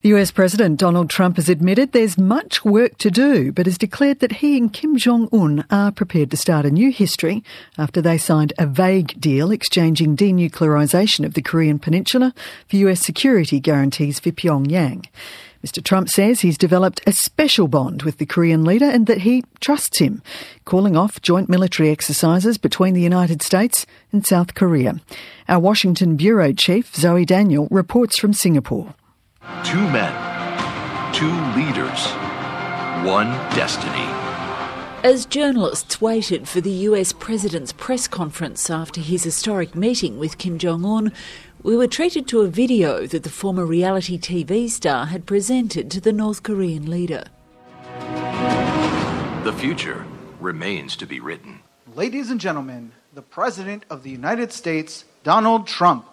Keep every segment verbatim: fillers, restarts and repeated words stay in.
The U S President Donald Trump has admitted there's much work to do, but has declared that he and Kim Jong-un are prepared to start a new history after they signed a vague deal exchanging denuclearisation of the Korean Peninsula for U S security guarantees for Pyongyang. Mister Trump says he's developed a special bond with the Korean leader and that he trusts him, calling off joint military exercises between the United States and South Korea. Our Washington bureau chief, Zoe Daniel, reports from Singapore. Two men, two leaders, one destiny. As journalists waited for the U S president's press conference after his historic meeting with Kim Jong-un, we were treated to a video that the former reality T V star had presented to the North Korean leader. The future remains to be written. Ladies and gentlemen, the President of the United States, Donald Trump.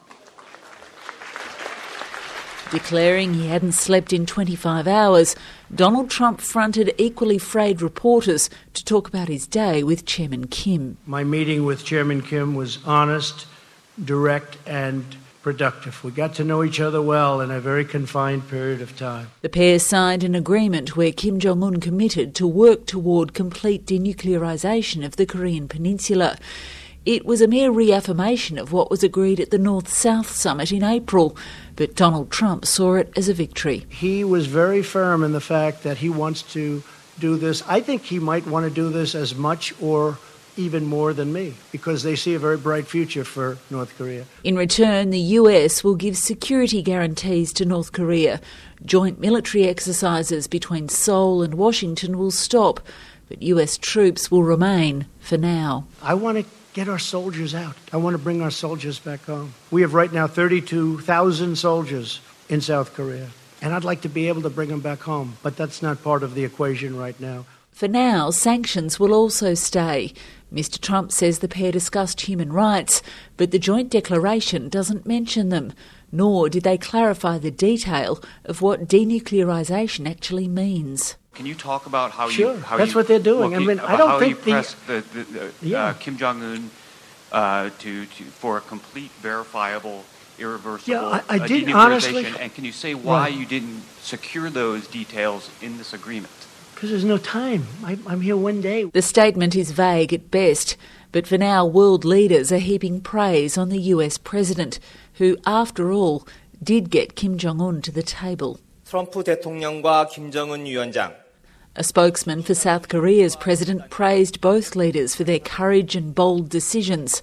Declaring he hadn't slept in twenty-five hours, Donald Trump fronted equally frayed reporters to talk about his day with Chairman Kim. My meeting with Chairman Kim was honest, direct and productive. We got to know each other well in a very confined period of time. The pair signed an agreement where Kim Jong-un committed to work toward complete denuclearisation of the Korean Peninsula. It was a mere reaffirmation of what was agreed at the North-South Summit in April, but Donald Trump saw it as a victory. He was very firm in the fact that he wants to do this. I think he might want to do this as much or even more than me, because they see a very bright future for North Korea. In return, the U S will give security guarantees to North Korea. Joint military exercises between Seoul and Washington will stop, but U S troops will remain for now. I want to get our soldiers out. I want to bring our soldiers back home. We have right now thirty-two thousand soldiers in South Korea, and I'd like to be able to bring them back home, but that's not part of the equation right now. For now, sanctions will also stay. Mister Trump says the pair discussed human rights, but the joint declaration doesn't mention them, nor did they clarify the detail of what denuclearisation actually means. Can you talk about how sure, you... How that's you, what they're doing. Well, I mean, you, I don't how think you the... pressed the, the, the yeah. uh, Kim Jong-un uh, to, to, for a complete, verifiable, irreversible yeah, I, I uh, did, denuclearization, honestly, and can you say why right. you didn't secure those details in this agreement? Because there's no time. I, I'm here one day. The statement is vague at best, but for now world leaders are heaping praise on the U S president, who, after all, did get Kim Jong-un to the table. 트럼프 대통령과 김정은 위원장. A spokesman for South Korea's president praised both leaders for their courage and bold decisions.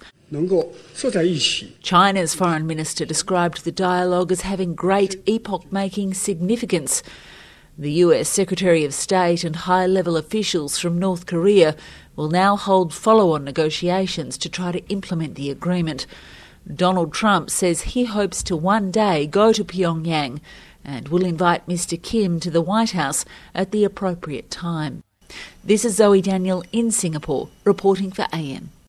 China's foreign minister described the dialogue as having great epoch-making significance. The U S Secretary of State and high-level officials from North Korea will now hold follow-on negotiations to try to implement the agreement. Donald Trump says he hopes to one day go to Pyongyang and will invite Mister Kim to the White House at the appropriate time. This is Zoe Daniel in Singapore, reporting for A M.